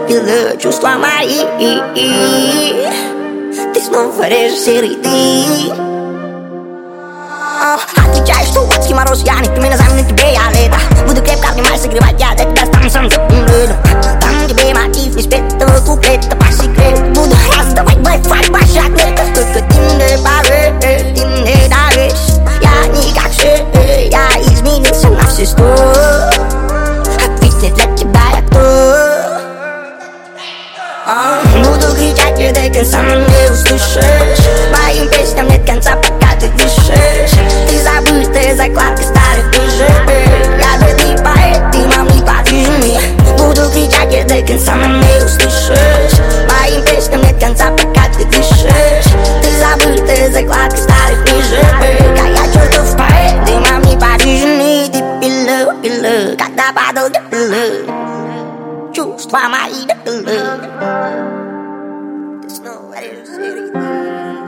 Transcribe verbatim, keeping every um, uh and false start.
допила чувства мои. Ты снова режешь серый дым. Отвечаешь, что адский мороз, я не ты меня замну, тебе я лето. Буду крепко обнимать, согревать, я для тебя стану сам теплым летом. Там тебе мотив не спетого куплета по секрету. Буду раздавать блэкфайт по шаглету. Только ты мне поверь, ты мне даришь. Я не как все, я изменился на все сто. А ведь не для тебя я кто. Буду кричать, и до конца не услышишь. Моим песням нет конца, пока ты дышишь. Ты забытая закладка старых книжек. Я бедный поэт, ты мам не подвижный. Буду кричать, и до конца не услышишь. Моим песням нет конца, пока ты дышишь. Ты забытая закладка старых книжек. А я чертов поэт, ты мам не подвижный. Ты пила, пила, когда падал, я пила. Чувства мои допила. Ты снова режешь серый дым.